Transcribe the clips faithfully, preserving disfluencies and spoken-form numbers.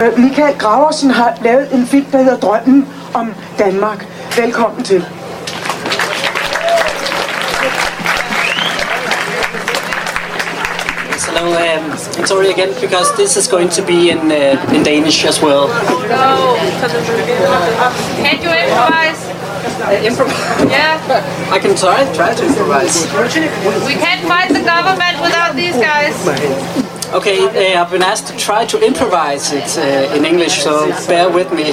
Michael Graversen har lavet en film, der hedder Drømmen om Danmark. Velkommen til. Hello, um, I'm sorry again because this is going to be in uh, in Danish as well. No. Can you improvise? Uh, improvise? Yeah. I can try, try to improvise. We can't fight the government without these guys. Okay, uh, I've been asked to try to improvise it uh, in English, so bear with me.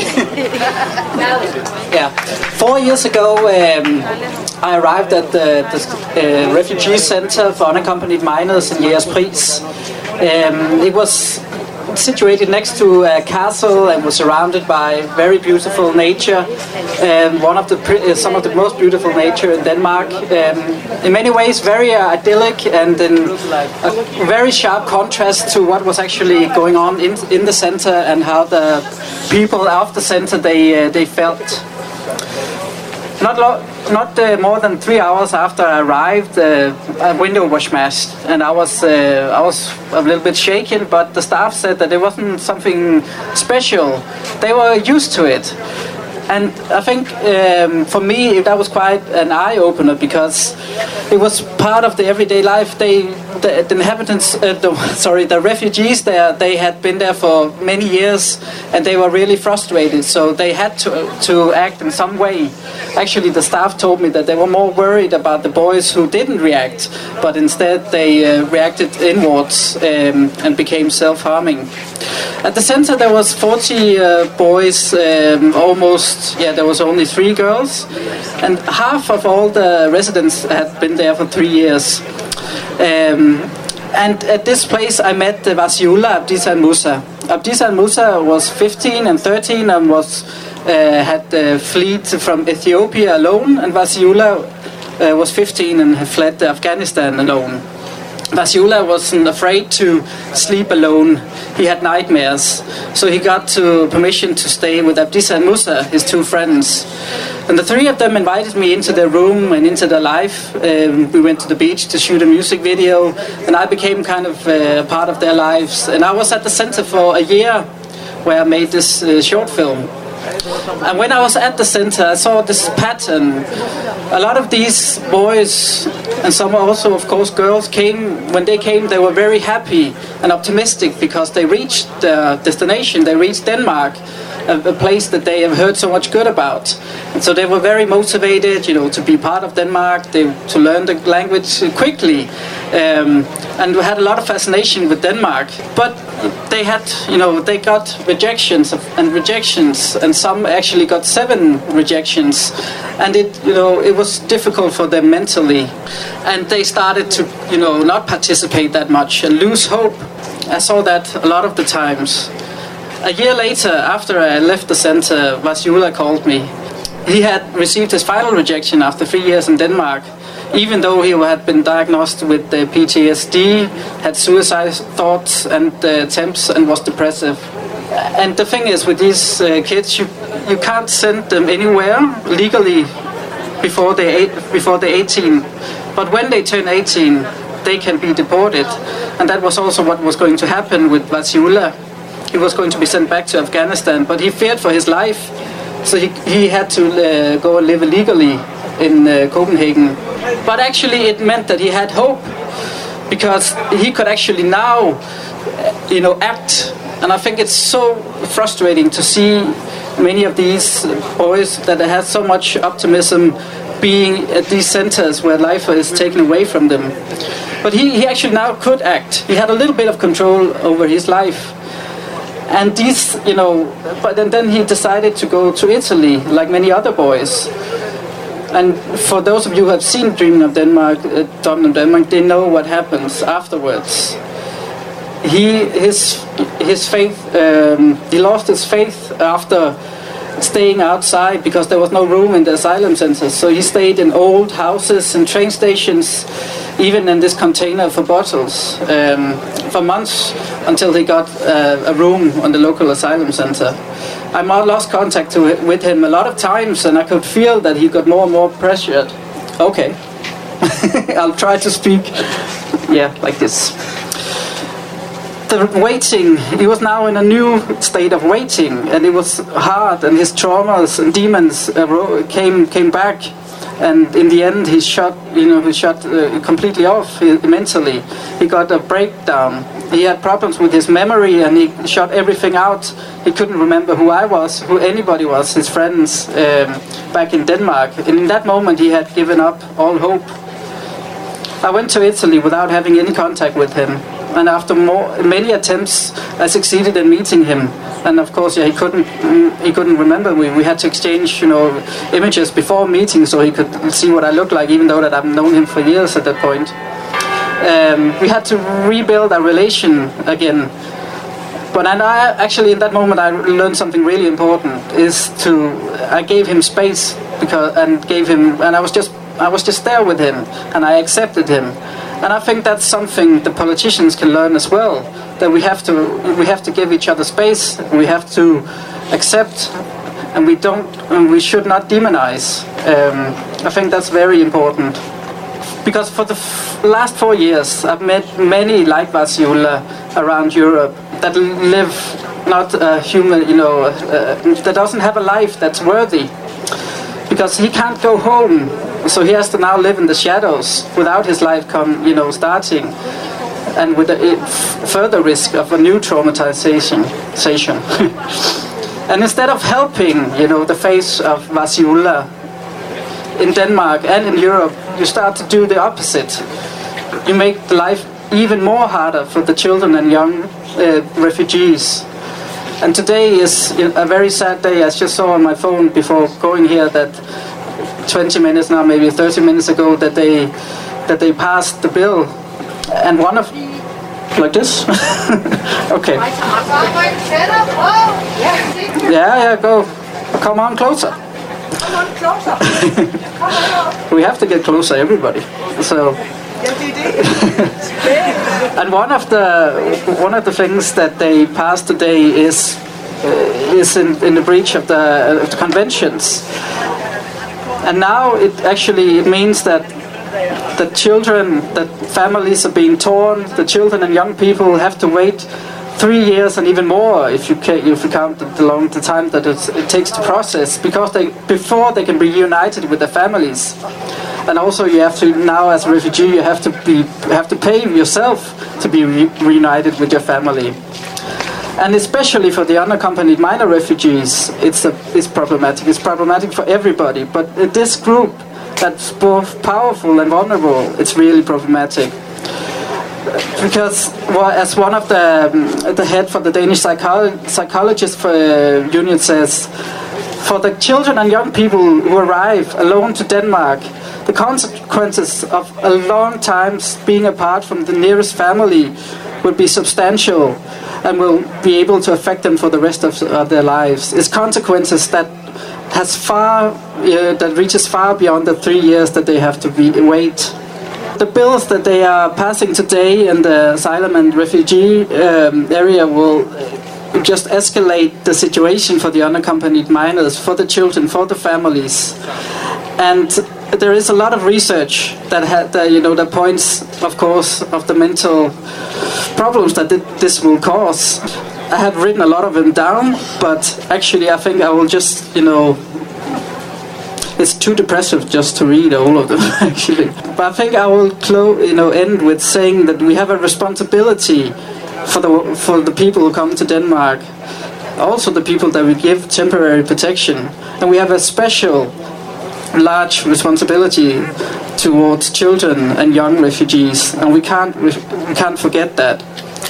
Yeah, four years ago um, I arrived at the, the uh, refugee center for unaccompanied minors in Jægerspris. Um, it was situated next to a castle and was surrounded by very beautiful nature. Um, one of the uh, some of the most beautiful nature in Denmark. Um, in many ways, very uh, idyllic and in a very sharp contrast to what was actually going on in in the center and how the people of the center they uh, they felt. Not lo- not uh, more than three hours after I arrived, uh, a window was smashed, and I was uh, I was a little bit shaken. But the staff said that it wasn't something special; they were used to it. And I think um, for me that was quite an eye opener because it was part of the everyday life. They, the, the inhabitants, uh, the, sorry, the refugees there, they had been there for many years, and they were really frustrated. So they had to to act in some way. Actually, the staff told me that they were more worried about the boys who didn't react, but instead they uh, reacted inwards um, and became self-harming. At the center there was forty uh, boys, um, almost, yeah, there was only three girls, and half of all the residents had been there for three years. Um, and at this place I met uh, Vasiula, Abdisa and Musa. Abdisa and Musa was fifteen and thirteen and was uh, had uh, fled from Ethiopia alone, and Vasiula uh, was fifteen and had fled to Afghanistan alone. Vasiula wasn't afraid to sleep alone. He had nightmares. So he got to permission to stay with Abdisa and Musa, his two friends. And the three of them invited me into their room and into their life. Um, we went to the beach to shoot a music video, and I became kind of uh, part of their lives. And I was at the center for a year where I made this uh, short film. And when I was at the center, I saw this pattern. A lot of these boys, and some also, of course, girls, came, when they came, they were very happy and optimistic because they reached their destination, they reached Denmark, a, a place that they have heard so much good about. And so they were very motivated, you know, to be part of Denmark, they, to learn the language quickly, um, and we had a lot of fascination with Denmark. But they had, you know, they got rejections of, and rejections, and some actually got seven rejections, and it, you know, it was difficult for them mentally, and they started to, you know, not participate that much and lose hope. I saw that a lot of the times. A year later, after I left the center, Vasiula called me. He had received his final rejection after three years in Denmark, even though he had been diagnosed with uh, P T S D, had suicide thoughts and uh, attempts, and was depressive. And the thing is, with these uh, kids, you you can't send them anywhere legally before they before they're eighteen. But when they turn eighteen, they can be deported, and that was also what was going to happen with Vasiula. He was going to be sent back to Afghanistan, but he feared for his life, so he he had to uh, go and live illegally in uh, Copenhagen. But actually, it meant that he had hope, because he could actually now, you know, act. And I think it's so frustrating to see many of these boys that have so much optimism being at these centers where life is taken away from them. But he, he actually now could act. He had a little bit of control over his life. And these, you know, but then, then he decided to go to Italy, like many other boys. And for those of you who have seen Dreaming of Denmark, uh, Dreaming of Denmark, they know what happens afterwards. He, his, his faith, um, he lost his faith after staying outside because there was no room in the asylum centers. So he stayed in old houses and train stations, even in this container for bottles, um, for months until he got uh, a room on the local asylum center. I lost contact to, with him a lot of times, and I could feel that he got more and more pressured. Okay, I'll try to speak, yeah, like this. the waiting, he was now in a new state of waiting, and it was hard, and his traumas and demons uh, came came back, and in the end he shut, you know, he shut uh, completely off mentally. He got a breakdown. He had problems with his memory, and he shut everything out. He couldn't remember who I was, who anybody was, his friends um, back in Denmark. And in that moment he had given up all hope. I went to Italy without having any contact with him. And after more, many attempts, I succeeded in meeting him. And of course, yeah, he couldn't he couldn't remember me. We had to exchange, you know, images before meeting, so he could see what I looked like, even though that I've known him for years at that point. Um, we had to rebuild our relation again. But and I actually, in that moment, I learned something really important. Is to I gave him space because and gave him, and I was just I was just there with him, and I accepted him. And I think that's something the politicians can learn as well. That we have to we have to give each other space. We have to accept, and we don't and we should not demonize. Um, I think that's very important. Because for the f- last four years, I've met many like Vasyula around Europe that live not a human, you know, uh, that doesn't have a life that's worthy. Because he can't go home, so he has to now live in the shadows without his life come, you know, starting, and with a f- further risk of a new traumatization. And instead of helping, you know, the face of Vasyula in Denmark and in Europe, you start to do the opposite. You make the life even more harder for the children and young uh, refugees. And today is a very sad day. I just saw on my phone before going here that twenty minutes now, maybe thirty minutes ago, that they that they passed the bill, and one of like this. Okay. Yeah, yeah, go. Come on closer. Come on closer. Come on. We have to get closer, everybody. So. And one of the one of the things that they passed today is uh, is in, in the breach of the, of the conventions. And now it actually it means that the children, that families are being torn. The children and young people have to wait three years and even more if you ca- if you count the long the time that it's, it takes to process, because they before they can be reunited with their families. And also, you have to now, as a refugee, you have to be have to pay yourself to be re- reunited with your family. And especially for the unaccompanied minor refugees, it's a, it's problematic. It's problematic for everybody. But this group that's both powerful and vulnerable, it's really problematic. Because, well, as one of the um, the head for the Danish psycholo- psychologist for, uh, union says, for the children and young people who arrive alone to Denmark, the consequences of a long time being apart from the nearest family will be substantial and will be able to affect them for the rest of uh, their lives. It's consequences that has far uh, that reaches far beyond the three years that they have to be, wait. The bills that they are passing today in the asylum and refugee um, area will just escalate the situation for the unaccompanied minors, for the children, for the families. And there is a lot of research that had, uh, you know, that points, of course, of the mental problems that th- this will cause. I had written a lot of them down, but actually I think I will just, you know, it's too depressive just to read all of them, actually. But I think I will, clo- you know, end with saying that we have a responsibility for the for the people who come to Denmark, also the people that we give temporary protection, and we have a special large responsibility towards children and young refugees, and we can't we can't forget that.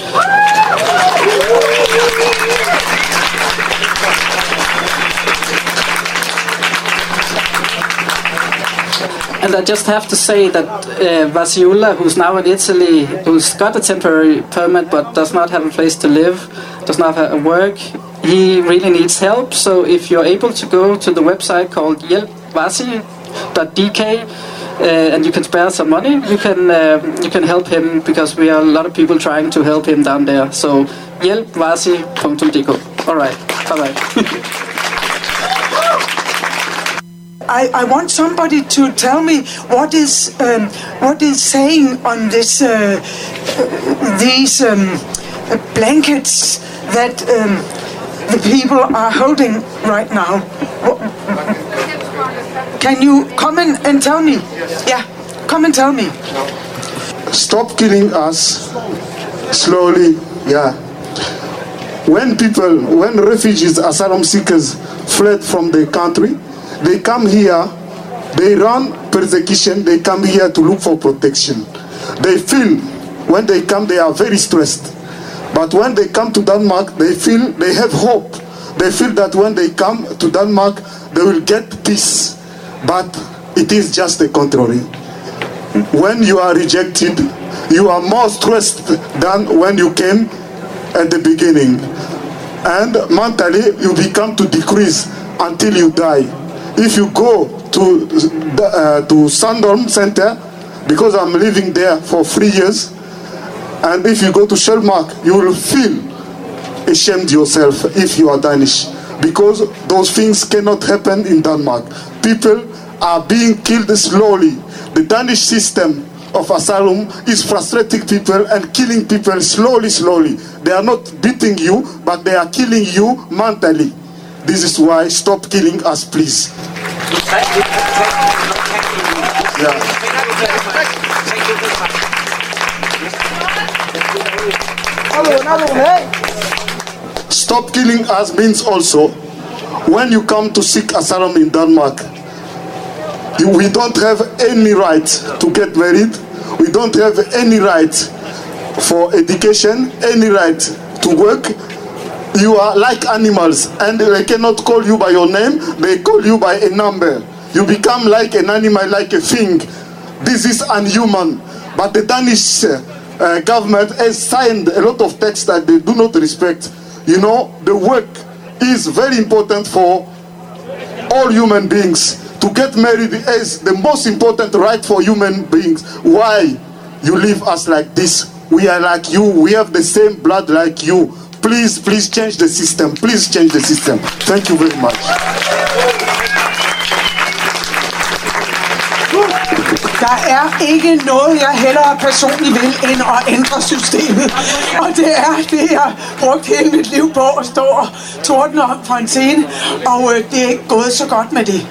And I just have to say that uh, Vasyula, who's now in Italy, who's got a temporary permit but does not have a place to live, does not have a work, he really needs help. So if you're able to go to the website called hjælp vasy dot d k uh, and you can spare some money, you can uh, you can help him, because we are a lot of people trying to help him down there. So hjælp vasy dot d k. All right, bye bye. I, I want somebody to tell me what is um, what is saying on this uh, these um, blankets that um, the people are holding right now. Can you come in and tell me? Yeah, come and tell me. Stop killing us slowly. Yeah. When people, when refugees, asylum seekers fled from their country, they come here, they run persecution, they come here to look for protection. They feel, when they come, they are very stressed. But when they come to Denmark, they feel, they have hope. They feel that when they come to Denmark, they will get peace. But it is just the contrary. When you are rejected, you are more stressed than when you came at the beginning. And mentally, you become to decrease until you die. If you go to the, uh, to Sandholm Center, because I'm living there for three years, and if you go to Sjælmark, you will feel ashamed yourself if you are Danish, because those things cannot happen in Denmark. People are being killed slowly. The Danish system of asylum is frustrating people and killing people slowly, slowly. They are not beating you, but they are killing you mentally. This is why stop killing us, please. Yeah. Stop killing us means also, when you come to seek asylum in Denmark, we don't have any right to get married. We don't have any right for education, any right to work. You are like animals, and they cannot call you by your name, they call you by a number. You become like an animal, like a thing. This is unhuman. But the Danish uh, government has signed a lot of texts that they do not respect. You know, the work is very important for all human beings. To get married is the most important right for human beings. Why you leave us like this? We are like you. We have the same blood like you. Please, please change the system. Please change the system. Thank you very much. Der er ikke noget, jeg hellere personligt vil, end at ændre systemet. Og det er det, jeg brugt hele mit liv på at stå og tordne om fra en scene. Og øh, det er ikke gået så godt med det.